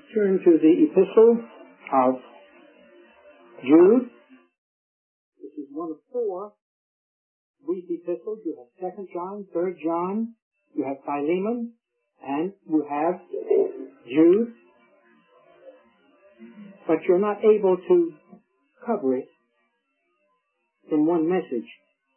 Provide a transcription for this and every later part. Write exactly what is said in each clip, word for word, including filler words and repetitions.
turn to the epistle of Jude. This is one of four brief epistles. You have Second John, Third John, you have Philemon, and you have Jude. But you're not able to cover it in one message.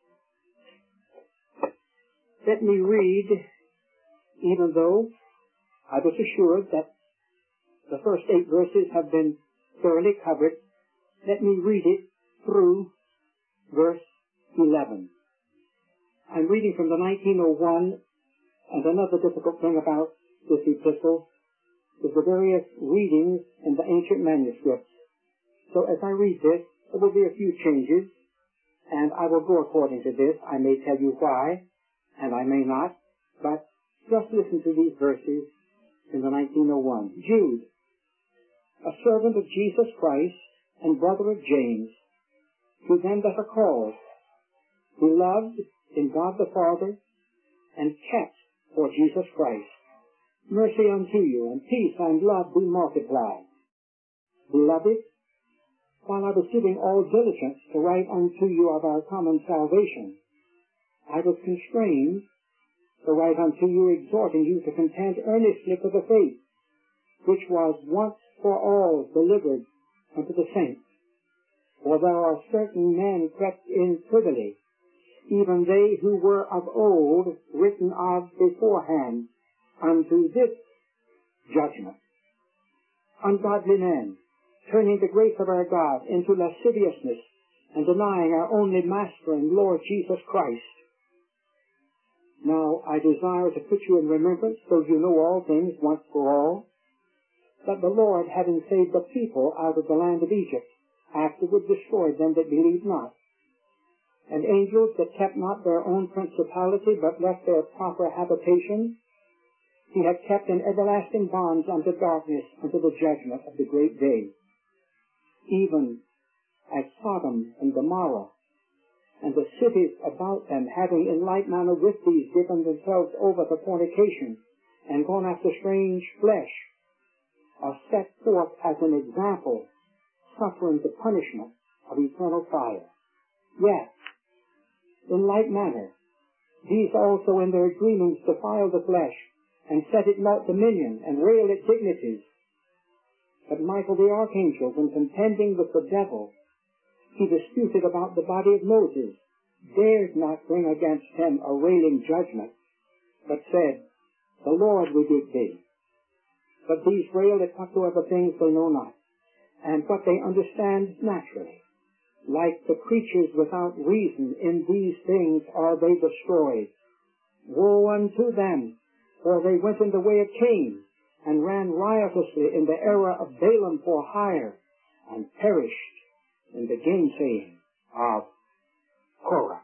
Let me read, even though I was assured that the first eight verses have been thoroughly covered, let me read it through verse eleven. I'm reading from the nineteen oh one, and another difficult thing about this epistle is the various readings in the ancient manuscripts. So as I read this, there will be a few changes, and I will go according to this. I may tell you why, and I may not, but just listen to these verses in the nineteen oh one. Jude, a servant of Jesus Christ and brother of James, to them that are called, beloved in God the Father, and kept for Jesus Christ. Mercy unto you, and peace and love be multiplied. Beloved, while I was giving all diligence to write unto you of our common salvation, I was constrained to write unto you, exhorting you to contend earnestly for the faith, which was once for all delivered unto the saints. For there are certain men crept in privily, even they who were of old written of beforehand unto this judgment. Ungodly men, turning the grace of our God into lasciviousness, and denying our only Master and Lord Jesus Christ. Now I desire to put you in remembrance, though you know all things once for all, that the Lord, having saved the people out of the land of Egypt, afterward destroyed them that believed not. And angels that kept not their own principality, but left their proper habitation, he had kept in everlasting bonds unto darkness, unto the judgment of the great day. Even as Sodom and Gomorrah, and the cities about them, having in like manner with these given themselves over to fornication, and gone after strange flesh, are set forth as an example, suffering the punishment of eternal fire. Yet, in like manner, these also in their dreamings defile the flesh, and set it not dominion, and rail at dignities. But Michael the archangel, in contending with the devil, he disputed about the body of Moses, dared not bring against him a railing judgment, but said, The Lord rebuke thee. But these rail at whatsoever things they know not, and what they understand naturally. Like the creatures without reason, in these things are they destroyed. Woe unto them, for they went in the way of Cain, and ran riotously in the error of Balaam for hire, and perished in the gainsaying of Korah.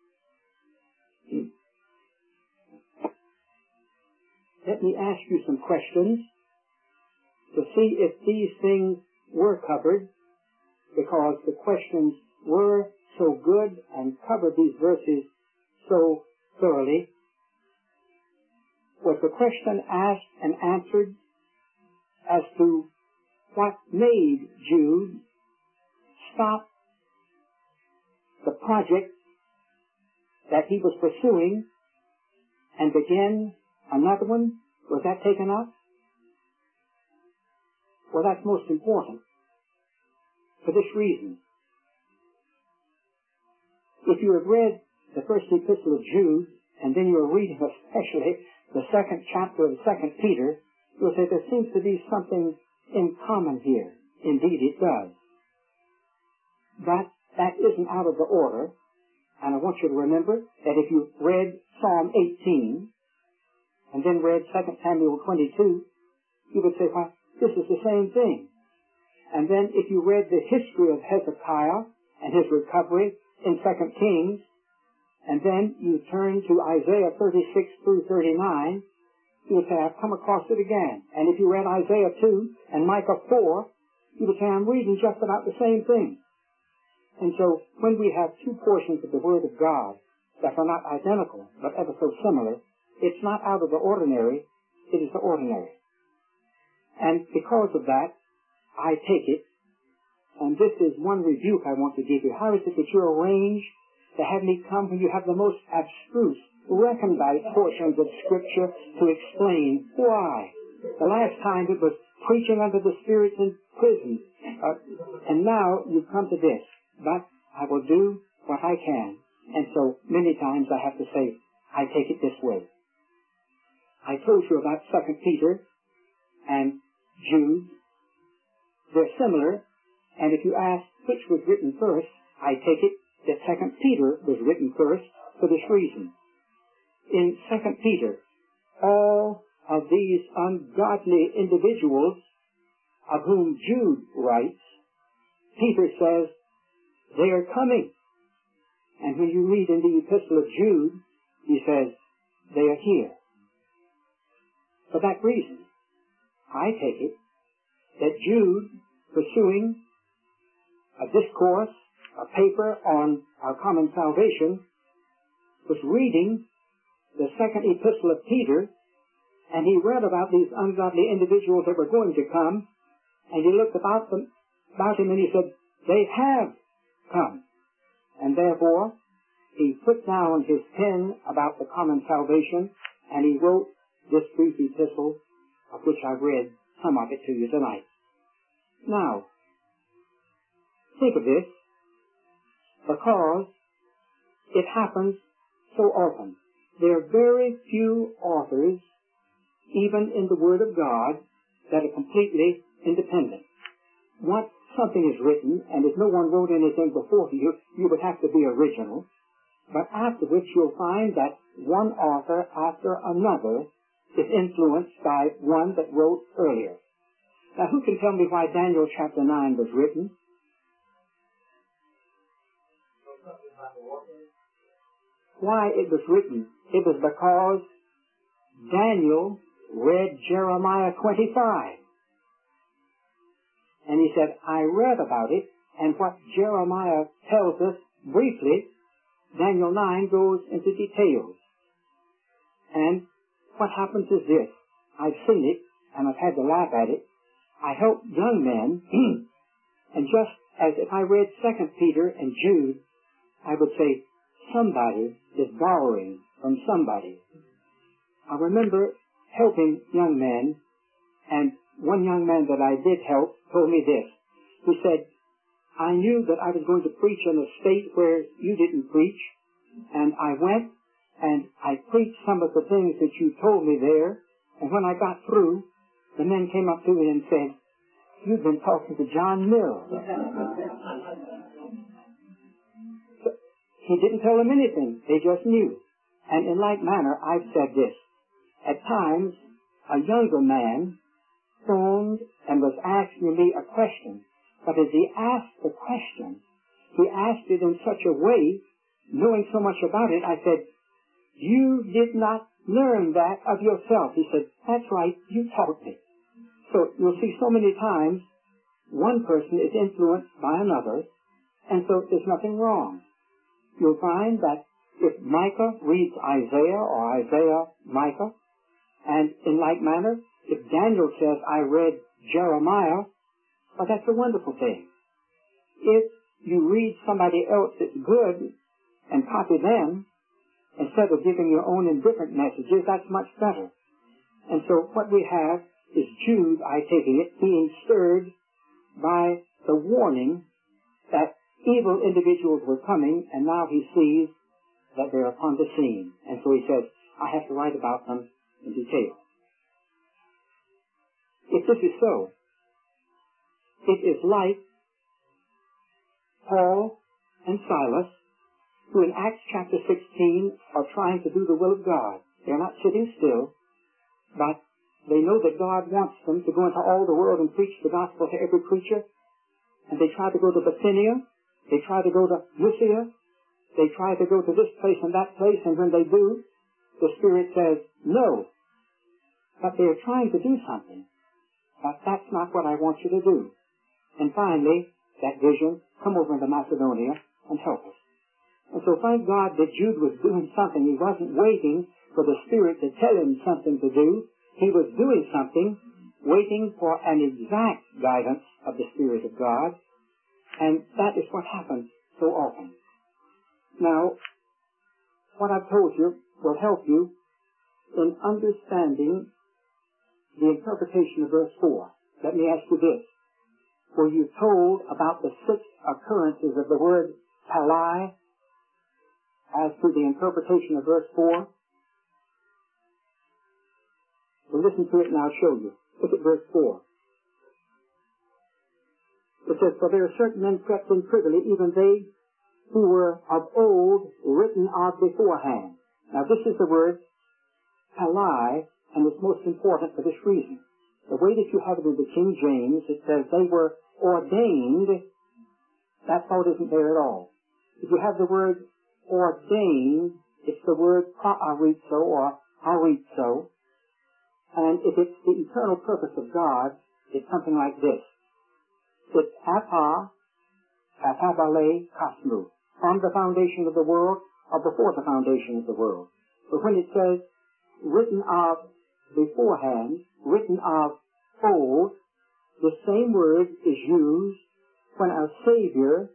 Let me ask you some questions to see if these things were covered, because the questions were so good and covered these verses so thoroughly. Was the question asked and answered as to what made Jude stop the project that he was pursuing and begin another one? Was that taken up? Well, that's most important for this reason. If you have read the first epistle of Jude, and then you are reading especially the second chapter of Second Peter, you'll say there seems to be something in common here. Indeed, it does. But that isn't out of the order, and I want you to remember that if you read Psalm eighteen, and then read Second Samuel twenty-two, you would say, well, this is the same thing. And then if you read the history of Hezekiah and his recovery in Second Kings, and then you turn to Isaiah thirty-six through thirty-nine, you would say, I've come across it again. And if you read Isaiah two and Micah four, you would say, I'm reading just about the same thing. And so when we have two portions of the Word of God that are not identical, but ever so similar, it's not out of the ordinary, it is the ordinary. And because of that, I take it, and this is one rebuke I want to give you. How is it that you arrange to have me come when you have the most abstruse, recondite portions of Scripture to explain why? The last time it was preaching unto the spirits in prison, uh, and now you've come to this. But I will do what I can. And so many times I have to say, I take it this way. I told you about Second Peter and Jude. They're similar, and if you ask which was written first, I take it that Second Peter was written first for this reason. In Second Peter, all of these ungodly individuals of whom Jude writes, Peter says, they are coming. And when you read in the epistle of Jude, he says, they are here. For that reason, I take it that Jude, pursuing a discourse, a paper on our common salvation, was reading the second epistle of Peter, and he read about these ungodly individuals that were going to come, and he looked about them, about him and he said, they have come. And therefore, he put down his pen about the common salvation, and he wrote this brief epistle, of which I've read some of it to you tonight. Now, think of this, because it happens so often. There are very few authors, even in the Word of God, that are completely independent. Once something is written, and if no one wrote anything before you, you would have to be original. But afterwards you'll find that one author after another is influenced by one that wrote earlier. Now, who can tell me why Daniel chapter nine was written? Why it was written? It was because Daniel read Jeremiah twenty-five. And he said, I read about it, and what Jeremiah tells us briefly, Daniel nine goes into details. And what happens is this. I've seen it, and I've had to laugh at it. I help young men, and just as if I read Second Peter and Jude, I would say, somebody is borrowing from somebody. I remember helping young men, and one young man that I did help told me this. He said, I knew that I was going to preach in a state where you didn't preach, and I went and I preached some of the things that you told me there, and when I got through, the men came up to me and said, you've been talking to John Mills. So he didn't tell them anything. They just knew. And in like manner, I've said this. At times, a younger man phoned and was asking me a question. But as he asked the question, he asked it in such a way, knowing so much about it, I said, you did not learn that of yourself. He said, that's right, you taught me. So you'll see so many times one person is influenced by another, and so there's nothing wrong. You'll find that if Micah reads Isaiah or Isaiah Micah, and in like manner, if Daniel says, I read Jeremiah, well, that's a wonderful thing. If you read somebody else that's good and copy them, instead of giving your own indifferent messages, that's much better. And so what we have is Jude, I take it, being stirred by the warning that evil individuals were coming, and now he sees that they're upon the scene. And so he says, I have to write about them in detail. If this is so, it is like Paul and Silas, who in Acts chapter sixteen are trying to do the will of God. They're not sitting still, but they know that God wants them to go into all the world and preach the gospel to every creature. And they try to go to Bithynia, they try to go to Mysia, they try to go to this place and that place, and when they do, the Spirit says, no. But they're trying to do something. But that's not what I want you to do. And finally, that vision, come over into Macedonia and help us. And so thank God that Jude was doing something. He wasn't waiting for the Spirit to tell him something to do. He was doing something, waiting for an exact guidance of the Spirit of God, and that is what happens so often. Now, what I've told you will help you in understanding the interpretation of verse four. Let me ask you this. Were you told about the six occurrences of the word palai as to the interpretation of verse four? Well, listen to it and I'll show you. Look at verse four. It says, "For there are certain men crept in privily, even they who were of old written of beforehand." Now this is the word palai, and it's most important for this reason. The way that you have it in the King James, it says they were ordained. That thought isn't there at all. If you have the word ordained, it's the word praarizo or arizo. And if it's the eternal purpose of God, it's something like this. It's apa, atabale kasmu, from the foundation of the world or before the foundation of the world. But when it says written of beforehand, written of old, the same word is used when our Savior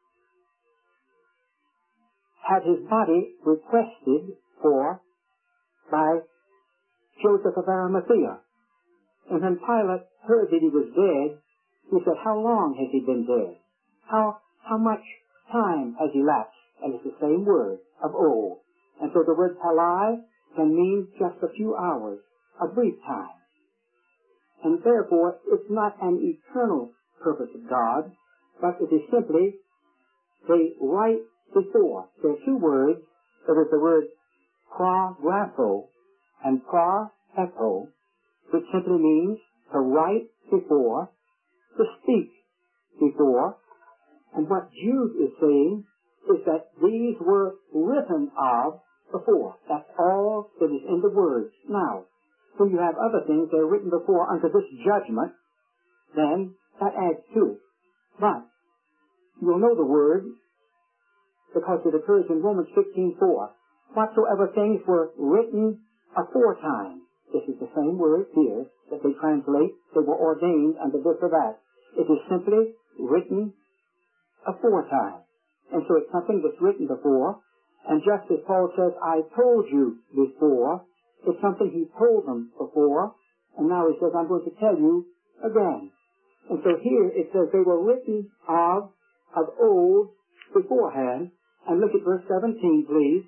had his body requested for by Joseph of Arimathea. And when Pilate heard that he was dead, he said, "How long has he been dead? How, how much time has elapsed?" And it's the same word, of old. And so the word palai can mean just a few hours, a brief time. And therefore, it's not an eternal purpose of God, but it is simply the right before. There are two words. There is the word pra-grapho and pra-echo, which simply means to write before, to speak before. And what Jude is saying is that these were written of before. That's all that is in the words. Now, when you have other things that are written before unto this judgment, then that adds to it. But you'll know the word because it occurs in Romans fifteen four. Whatsoever things were written aforetime. This is the same word here that they translate. They were ordained unto this or that. It is simply written aforetime. And so it's something that's written before. And just as Paul says, "I told you before," it's something he told them before. And now he says, "I'm going to tell you again." And so here it says they were written of, of old beforehand. And look at verse seventeen, please.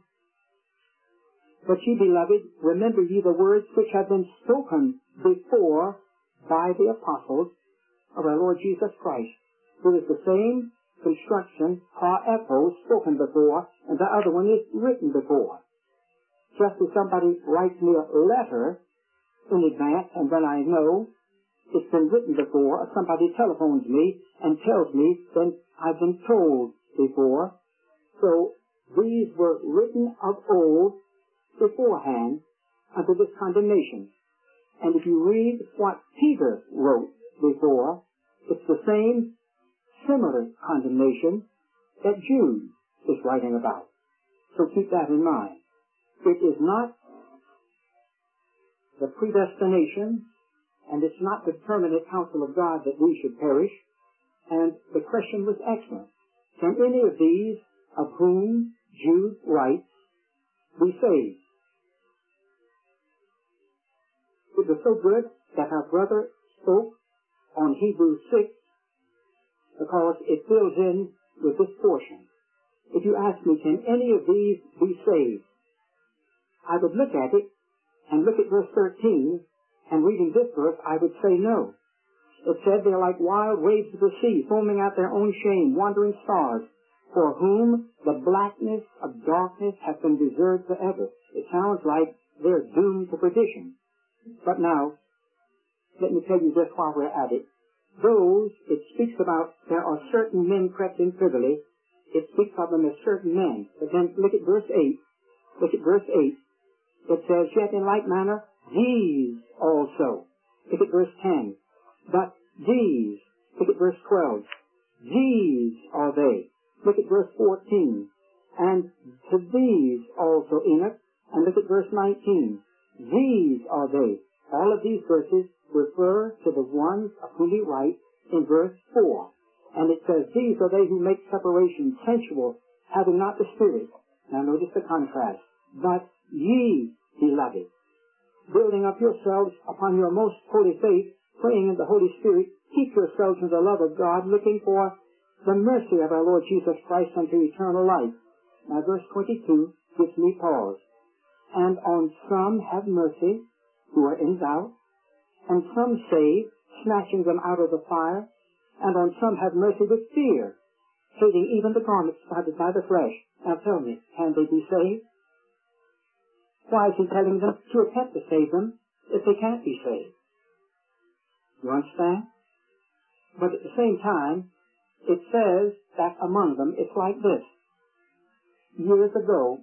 "But ye, beloved, remember ye the words which have been spoken before by the apostles of our Lord Jesus Christ." There is the same construction, pra-echo, spoken before, and the other one is written before. Just as somebody writes me a letter in advance, and then I know it's been written before, or somebody telephones me and tells me, then I've been told before. So these were written of old beforehand unto this condemnation. And if you read what Peter wrote before, it's the same similar condemnation that Jude is writing about. So keep that in mind. It is not the predestination, and it's not the determinate counsel of God that we should perish. And the question was excellent. Can any of these of whom Jude writes be saved? It was so good that our brother spoke on Hebrews six, because it fills in with this portion. If you ask me, can any of these be saved? I would look at it and look at verse thirteen, and reading this verse, I would say no. It said they're like wild waves of the sea, foaming out their own shame, wandering stars, for whom the blackness of darkness hath been reserved forever. It sounds like they're doomed to perdition. But now, let me tell you this while we're at it. Those, it speaks about, there are certain men crept in privily. It speaks of them as certain men. But then look at verse eight. Look at verse eight. It says, "Yet in like manner, these also." Look at verse ten. "But these." Look at verse twelve. "These are they." Look at verse fourteen. "And to these also, Enoch." And look at verse nineteen. "These are they." all of these verses refer to the ones of whom we write in verse four. And it says, these are they who make separation sensual, having not the Spirit. Now notice the contrast. But ye, beloved, building up yourselves upon your most holy faith, praying in the Holy Spirit, keep yourselves in the love of God, looking for the mercy of our Lord Jesus Christ unto eternal life. Now verse twenty-two gives me pause. And on some have mercy, who are in doubt, and some save, snatching them out of the fire, and on some have mercy with fear, hating even the garments spotted by the flesh. Now tell me, can they be saved? Why is he telling them to attempt to save them if they can't be saved? You understand? But at the same time, it says that among them it's like this. Years ago,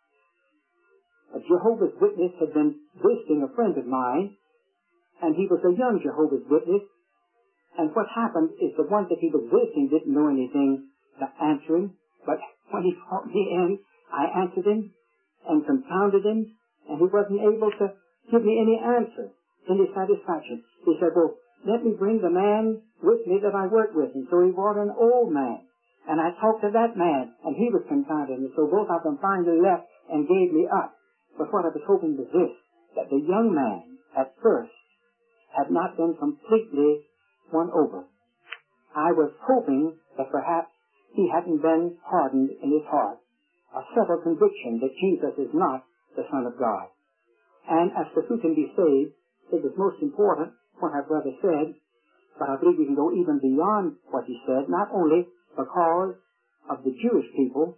a Jehovah's Witness had been visiting a friend of mine, and he was a young Jehovah's Witness, and what happened is the one that he was visiting didn't know anything to answer him, but when he brought me in, I answered him and confounded him, and he wasn't able to give me any answer, any satisfaction. He said, well, let me bring the man with me that I work with. And so he brought an old man, and I talked to that man, and he was confounded, and so both of them finally left and gave me up. But what I was hoping was this, that the young man at first had not been completely won over. I was hoping that perhaps he hadn't been hardened in his heart, a settled conviction that Jesus is not the Son of God. And as to who can be saved, it was most important what our brother said, but I believe we can go even beyond what he said, not only because of the Jewish people,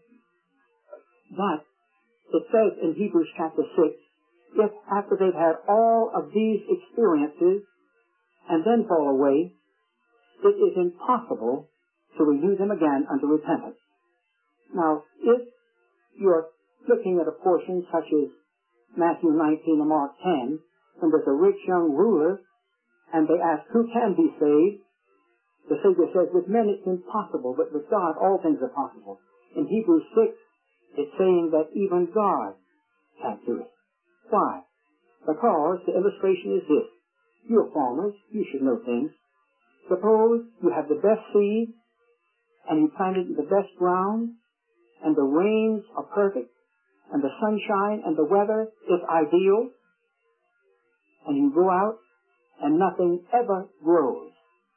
but it says in Hebrews chapter six, if after they've had all of these experiences and then fall away, it is impossible to renew them again unto repentance. Now, if you're looking at a portion such as Matthew nineteen and Mark ten, when there's a rich young ruler, and they ask, who can be saved? The Savior says, with men it's impossible, but with God all things are possible. In Hebrews six, it's saying that even God can't do it. Why? Because the illustration is this. You're farmers, you should know things. Suppose you have the best seed, and you plant it in the best ground, and the rains are perfect, and the sunshine and the weather is ideal, and you go out, and nothing ever grows.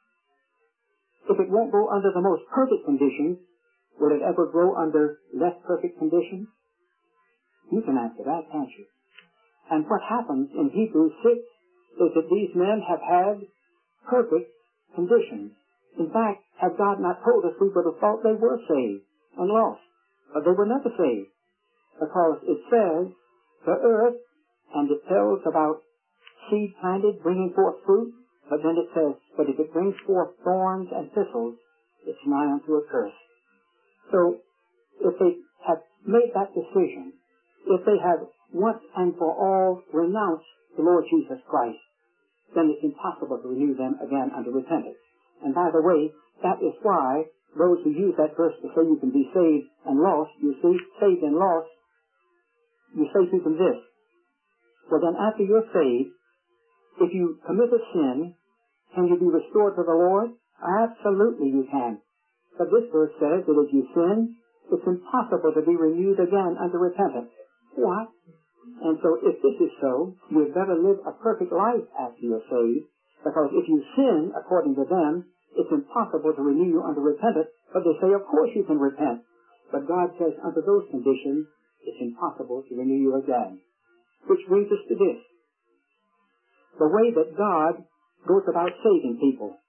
If it won't grow under the most perfect conditions, will it ever grow under less perfect conditions? You can answer that, can't you? And what happens in Hebrews six is that these men have had perfect conditions. In fact, had God not told us, we would have thought they were saved and lost. But they were never saved. Because it says, the earth, and it tells about seed planted, bringing forth fruit, but then it says, but if it brings forth thorns and thistles, it's nigh unto a curse. So, if they have made that decision, if they have once and for all renounced the Lord Jesus Christ, then it's impossible to renew them again unto repentance. And by the way, that is why those who use that verse to say you can be saved and lost, you see, saved and lost, you say to them this. Well then, after you're saved, if you commit a sin, can you be restored to the Lord? Absolutely you can. But this verse says that if you sin, it's impossible to be renewed again unto repentance. What? And so if this is so, you'd better live a perfect life after you're saved, because if you sin, according to them, it's impossible to renew you unto repentance. But they say, of course you can repent. But God says, under those conditions, it's impossible to renew you again. Which brings us to this. The way that God goes about saving people.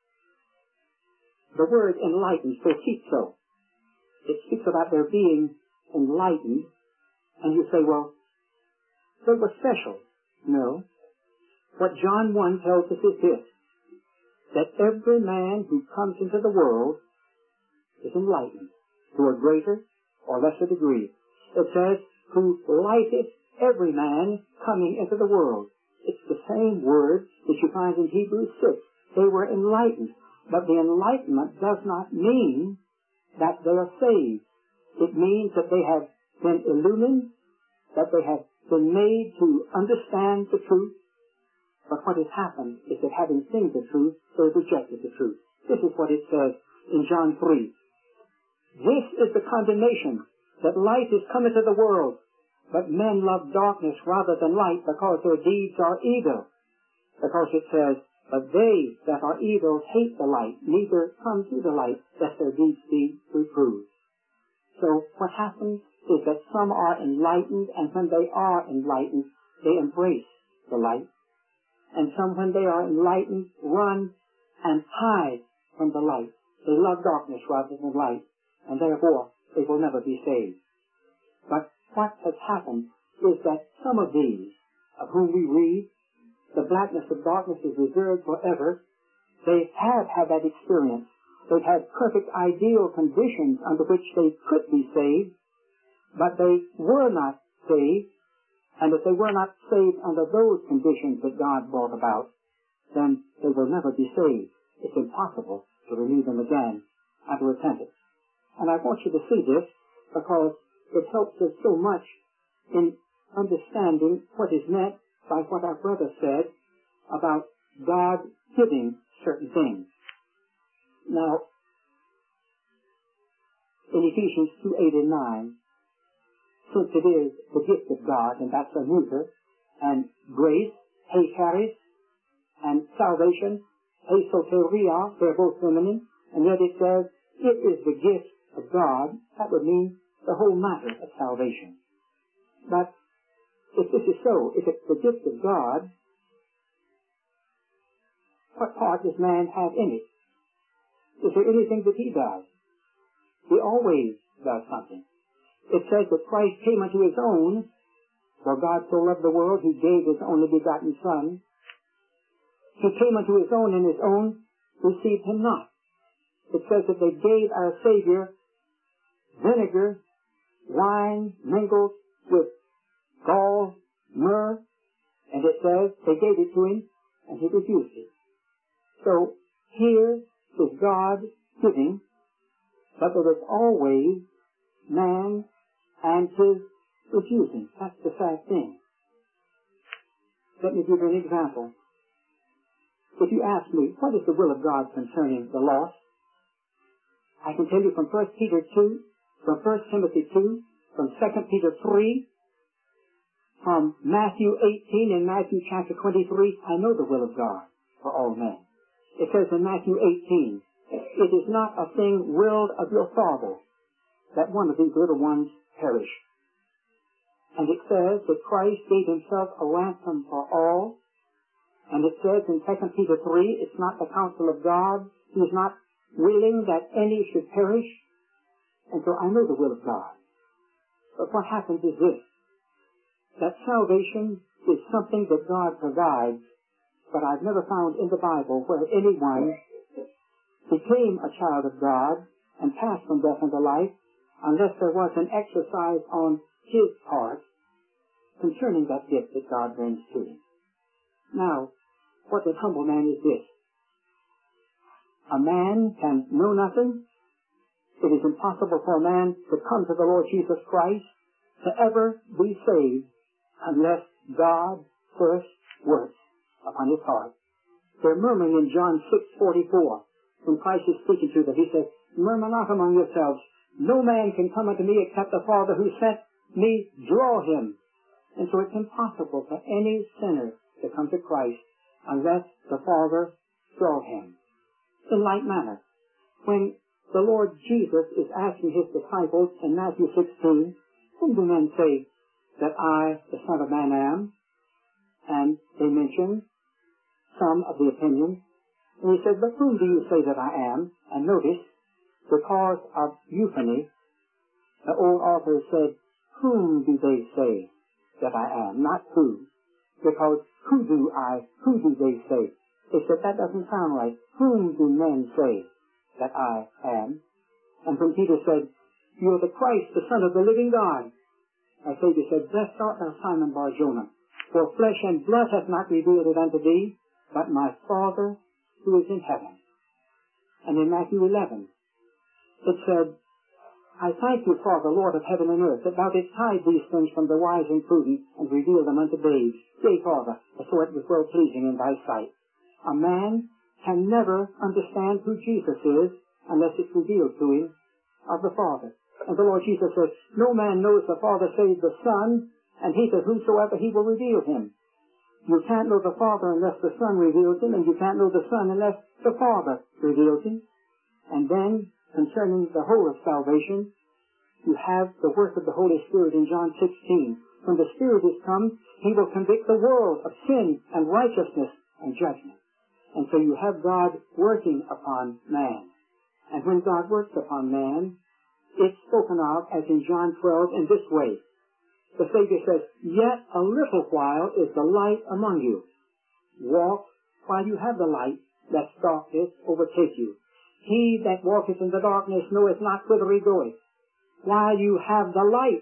The word enlightened, so it speaks about their being enlightened, and you say, well, they were special. No. What John one tells us is this, that every man who comes into the world is enlightened to a greater or lesser degree. It says, who lighteth every man coming into the world. It's the same word that you find in Hebrews six. They were enlightened. But the enlightenment does not mean that they are saved. It means that they have been illumined, that they have been made to understand the truth, But what has happened is that having seen the truth, they rejected the truth. This is what it says in John three. This is the condemnation, that light is come into the world, but men love darkness rather than light, because their deeds are evil. Because it says, but they that are evil hate the light, neither come to the light, lest their deeds be reproved. So what happens is that some are enlightened, and when they are enlightened, they embrace the light. And some, when they are enlightened, run and hide from the light. They love darkness rather than light, and therefore they will never be saved. But what has happened is that some of these, of whom we read, the blackness of darkness is reserved forever, they have had that experience. They've had perfect ideal conditions under which they could be saved, but they were not saved, and if they were not saved under those conditions that God brought about, then they will never be saved. It's impossible to renew them again unto repentance. And I want you to see this because it helps us so much in understanding what is meant by what our brother said about God giving certain things. Now, in Ephesians two, eight and nine, since it is the gift of God, and that's a neuter, and grace, he charis, and salvation, he soteria, they're both feminine, and yet it says, it is the gift of God. That would mean the whole matter of salvation. But if this is so, if it's the gift of God, what part does man have in it? Is there anything that he does? He always does something. It says that Christ came unto his own, for God so loved the world, he gave his only begotten Son. He came unto his own, and his own received him not. It says that they gave our Savior vinegar, wine mingled with gall, myrrh, and it says they gave it to him, and he refused it. So here is God giving, but there is always man and his refusing. That's the sad thing. Let me give you an example. If you ask me, what is the will of God concerning the lost? I can tell you from First Peter two, from First Timothy two, from Second Peter three, from Matthew eighteen and Matthew chapter twenty-three, I know the will of God for all men. It says in Matthew eighteen, it is not a thing willed of your Father that one of these little ones perish. And it says that Christ gave himself a ransom for all. And it says in Second Peter three, it's not the counsel of God. He is not willing that any should perish. And so I know the will of God. But what happens is this, that salvation is something that God provides, but I've never found in the Bible where anyone became a child of God and passed from death unto life unless there was an exercise on his part concerning that gift that God brings to him. Now, what the humble man is this. A man can know nothing. It is impossible for a man to come to the Lord Jesus Christ to ever be saved unless God first works upon his heart. They're murmuring in John six forty-four. When Christ is speaking to them, he says, murmur not among yourselves. No man can come unto me except the Father who sent me draw him. And so it's impossible for any sinner to come to Christ unless the Father draw him. In like manner, when the Lord Jesus is asking his disciples in Matthew sixteen, whom do men say that I, the Son of Man, am? And they mention some of the opinions. And he said, but whom do you say that I am? And notice, because of euphony, the old author said, whom do they say that I am? Not who. Because who do I, who do they say? They said, that doesn't sound right. Whom do men say that I am? And when Peter said, you are the Christ, the Son of the living God, our Savior said, blessed art thou, Simon Bar-Jonah, for flesh and blood hath not revealed it unto thee, but my Father who is in heaven. And in Matthew eleven, it said, I thank you, Father, Lord of heaven and earth, that thou didst hide these things from the wise and prudent, and reveal them unto babes. Yea, Father, so it was well pleasing in thy sight. A man can never understand who Jesus is unless it's revealed to him of the Father. And the Lord Jesus says, no man knows the Father save the Son, and he to whomsoever he will reveal him. You can't know the Father unless the Son reveals him, and you can't know the Son unless the Father reveals him. And then, concerning the whole of salvation, you have the work of the Holy Spirit in John sixteen. When the Spirit is come, he will convict the world of sin and righteousness and judgment. And so you have God working upon man. And when God works upon man, it's spoken of, as in John twelve, in this way. The Savior says, yet a little while is the light among you. Walk while you have the light, lest darkness overtake you. He that walketh in the darkness knoweth not whither he goeth. While you have the light,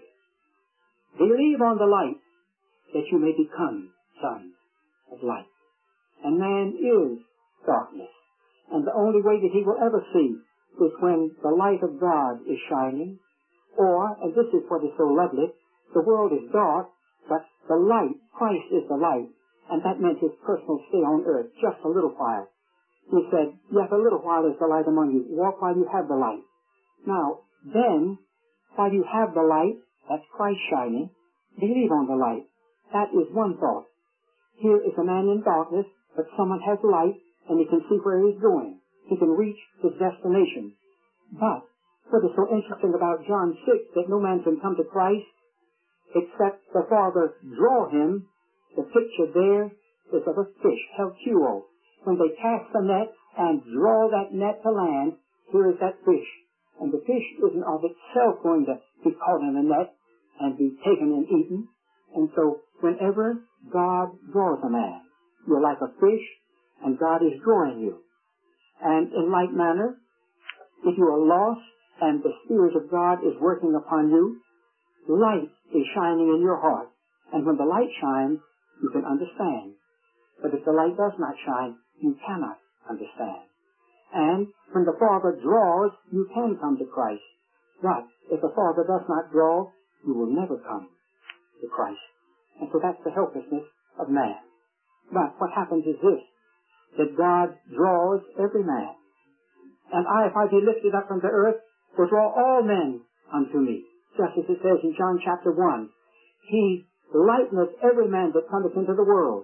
believe on the light, that you may become sons of light. And man is darkness. And the only way that he will ever see is when the light of God is shining, or, and this is what is so lovely, the world is dark, but the light, Christ is the light, and that meant his personal stay on earth, just a little while. He said, yet a little while is the light among you. Walk while you have the light. Now, then, while you have the light, that's Christ shining, believe on the light. That is one thought. Here is a man in darkness, but someone has light, and he can see where he's going. He can reach his destination. But what is so interesting about John six, that no man can come to Christ except the Father draw him, the picture there is of a fish, helcuo. When they cast the net and draw that net to land, here is that fish. And the fish isn't of itself going to be caught in the net and be taken and eaten. And so whenever God draws a man, you're like a fish, and God is drawing you. And in like manner, if you are lost and the Spirit of God is working upon you, light is shining in your heart. And when the light shines, you can understand. But if the light does not shine, you cannot understand. And when the Father draws, you can come to Christ. But if the Father does not draw, you will never come to Christ. And so that's the helplessness of man. But what happens is this, that God draws every man. And I, if I be lifted up from the earth, will draw all men unto me. Just as it says in John chapter one, he lighteneth every man that cometh into the world.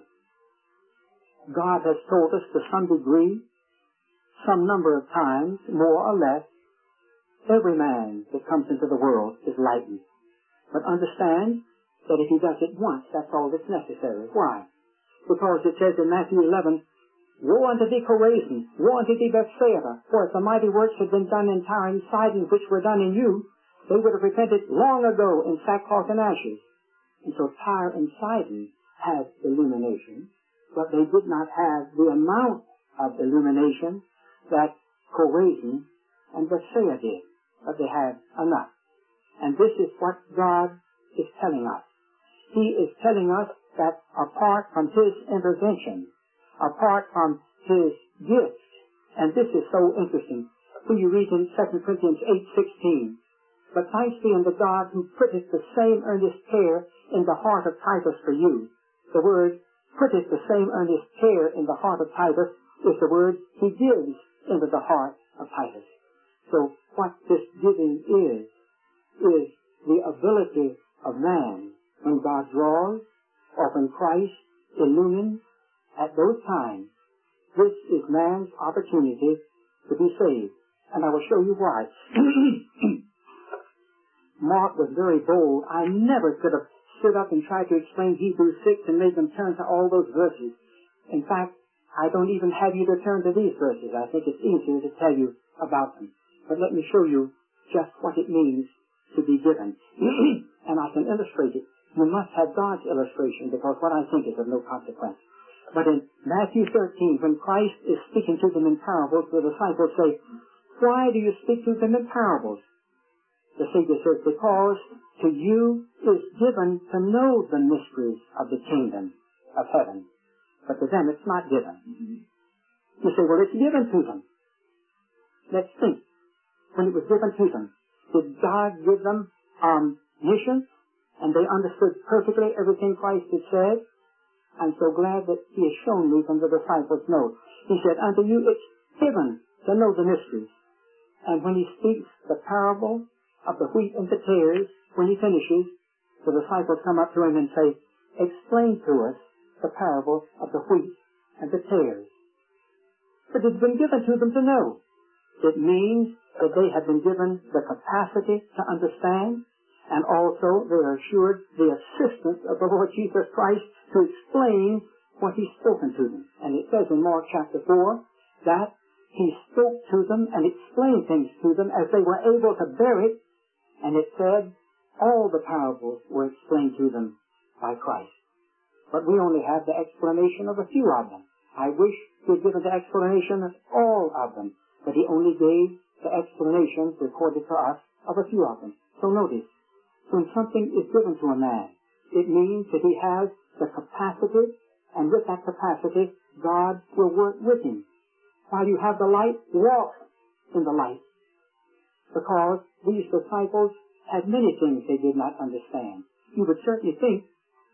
God has told us to some degree, some number of times, more or less, every man that comes into the world is lightened. But understand that if he does it once, that's all that's necessary. Why? Because it says in Matthew eleven, woe unto thee, Chorazin! Woe unto thee, Bethsaida! For if the mighty works had been done in Tyre and Sidon, which were done in you, they would have repented long ago in sackcloth and ashes. And so Tyre and Sidon had illumination, but they did not have the amount of illumination that Chorazin and Bethsaida did. But they had enough. And this is what God is telling us. He is telling us that apart from His intervention, apart from His gift, and this is so interesting, when you read in Second Corinthians eight sixteen, but thanks be unto God who putteth the same earnest care in the heart of Titus for you. The word putteth the same earnest care in the heart of Titus is the word He gives into the heart of Titus. So what this giving is, is the ability of man, when God draws, or when Christ illumines, at those times, this is man's opportunity to be saved. And I will show you why. Mark was very bold. I never could have stood up and tried to explain Hebrews six and made them turn to all those verses. In fact, I don't even have you to turn to these verses. I think it's easier to tell you about them. But let me show you just what it means to be given. And I can illustrate it. You must have God's illustration, because what I think is of no consequence. But in Matthew thirteen, when Christ is speaking to them in parables, the disciples say, why do you speak to them in parables? The Savior says, because to you is given to know the mysteries of the kingdom of heaven. But to them it's not given. You say, well, it's given to them. Let's think. When it was given to them, Did God give them omniscience, and they understood perfectly everything Christ had said? I'm so glad that he has shown me from the disciples' note. He said, unto you it's given to know the mysteries. And when he speaks the parable of the wheat and the tares, when he finishes, the disciples come up to him and say, explain to us the parable of the wheat and the tares. But it's been given to them to know. It means that they have been given the capacity to understand, and also they are assured the assistance of the Lord Jesus Christ to explain what he's spoken to them. And it says in Mark chapter four that he spoke to them and explained things to them as they were able to bear it, and it said all the parables were explained to them by Christ. But we only have the explanation of a few of them. I wish he had given the explanation of all of them, but he only gave the explanations recorded for us of a few of them. So notice, when something is given to a man, it means that he has the capacity, and with that capacity, God will work with him. While you have the light, walk in the light. Because these disciples had many things they did not understand. You would certainly think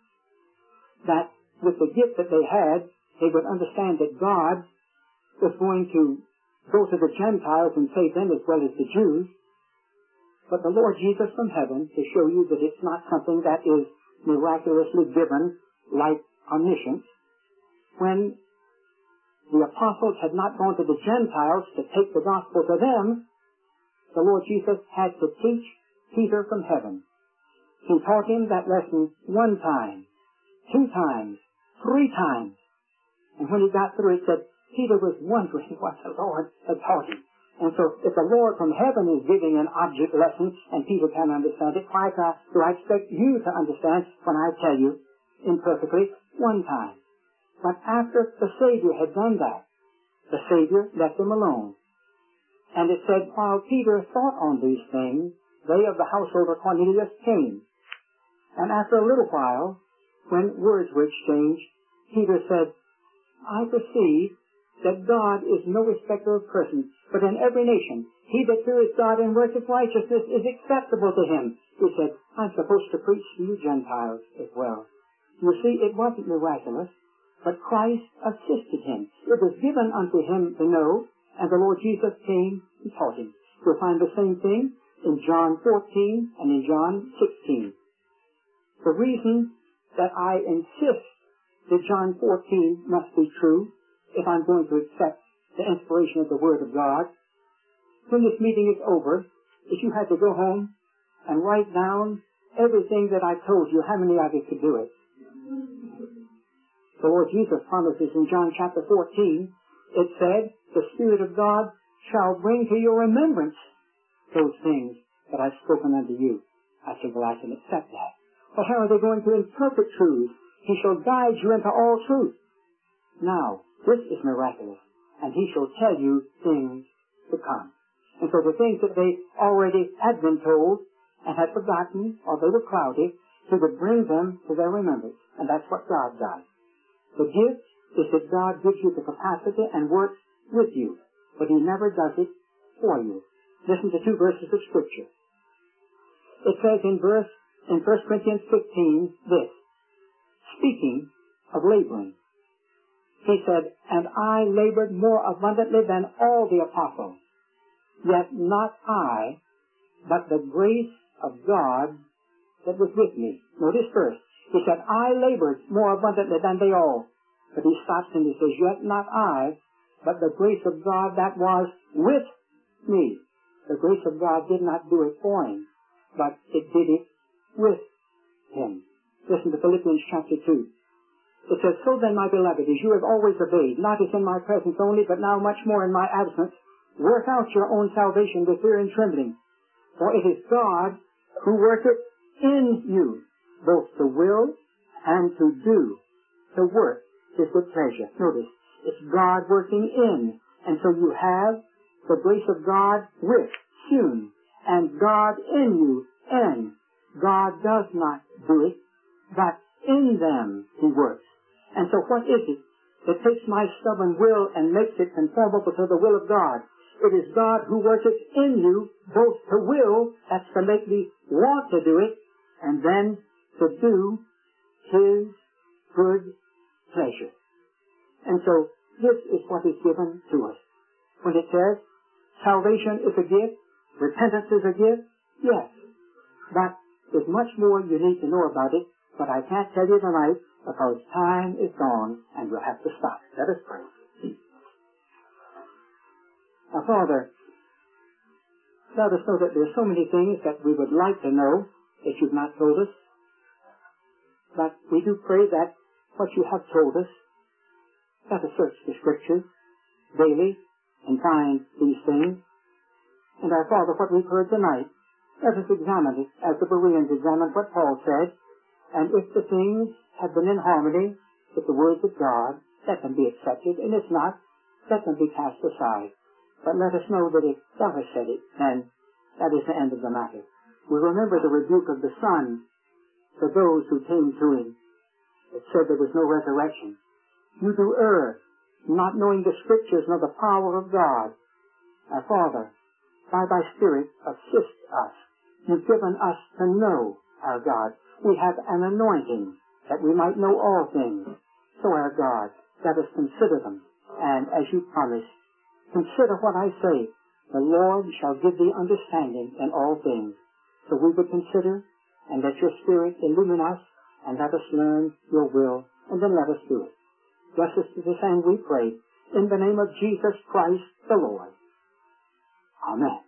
that with the gift that they had, they would understand that God was going to go to the Gentiles and save them as well as the Jews. But the Lord Jesus from heaven, to show you that it's not something that is miraculously given like omniscience, when the apostles had not gone to the Gentiles to take the gospel to them, the Lord Jesus had to teach Peter from heaven. He taught him that lesson one time, two times, three times. And when he got through, it said, Peter was wondering what the Lord had taught him. And so, if the Lord from heaven is giving an object lesson, and Peter can't understand it, why do I expect you to understand when I tell you imperfectly one time? But after the Savior had done that, the Savior left them alone. And it said, while Peter thought on these things, they of the household of Cornelius came. And after a little while, when words were exchanged, Peter said, I perceive that God is no respecter of persons, but in every nation, he that feareth God and worketh righteousness is acceptable to him. He said, I'm supposed to preach to you Gentiles as well. You see, it wasn't miraculous, but Christ assisted him. It was given unto him to know, and the Lord Jesus came and taught him. You'll find the same thing in John fourteen and in John sixteen. The reason that I insist that John fourteen must be true, if I'm going to accept the inspiration of the Word of God, when this meeting is over, if you had to go home and write down everything that I told you, how many of you could do it? The Lord Jesus promises in John chapter fourteen, it said, the Spirit of God shall bring to your remembrance those things that I've spoken unto you. I said, well, I can accept that. But how are they going to interpret truth? He shall guide you into all truth. Now, this is miraculous, and he shall tell you things to come. And so the things that they already had been told and had forgotten, or they were cloudy, he would bring them to their remembrance. And that's what God does. The gift is that God gives you the capacity and works with you, but he never does it for you. Listen to two verses of Scripture. It says in verse in First Corinthians fifteen this, speaking of laboring, he said, and I labored more abundantly than all the apostles, yet not I, but the grace of God that was with me. Notice first, he said, I labored more abundantly than they all. But he stops and he says, yet not I, but the grace of God that was with me. The grace of God did not do it for him, but it did it with him. Listen to Philippians chapter two. It says, so then, my beloved, as you have always obeyed, not as in my presence only, but now much more in my absence, work out your own salvation with fear and trembling. For it is God who worketh in you, both to will and to do, to work his good pleasure. Notice, it's God working in. And so you have the grace of God with, soon, and God in you, in. God does not do it, but in them he works. And so what is it that takes my stubborn will and makes it conformable to the will of God? It is God who worketh in you both to will, that's to make me want to do it, and then to do His good pleasure. And so this is what is given to us. When it says salvation is a gift, repentance is a gift, yes. But there's much more you need to know about it, but I can't tell you tonight because time is gone and we'll have to stop. Let us pray. Now, Father, let us know that there's so many things that we would like to know that you've not told us. But we do pray that what you have told us, let us search the Scriptures daily and find these things. And our Father, what we've heard tonight, let us examine it as the Bereans examined what Paul said. And if the things have been in harmony with the words of God, let them be accepted. And if not, let them be cast aside. But let us know that if thou hast said it, then that is the end of the matter. We remember the rebuke of the Son for those who came to him. It said there was no resurrection. You do err, not knowing the Scriptures nor the power of God. Our Father, by thy Spirit, assist us. You've given us to know our God. We have an anointing that we might know all things. So, our God, let us consider them. And as you promised, consider what I say. The Lord shall give thee understanding in all things. So we would consider, and let your Spirit illumine us, and let us learn your will, and then let us do it. Bless us to this end, we pray, in the name of Jesus Christ the Lord. Amen.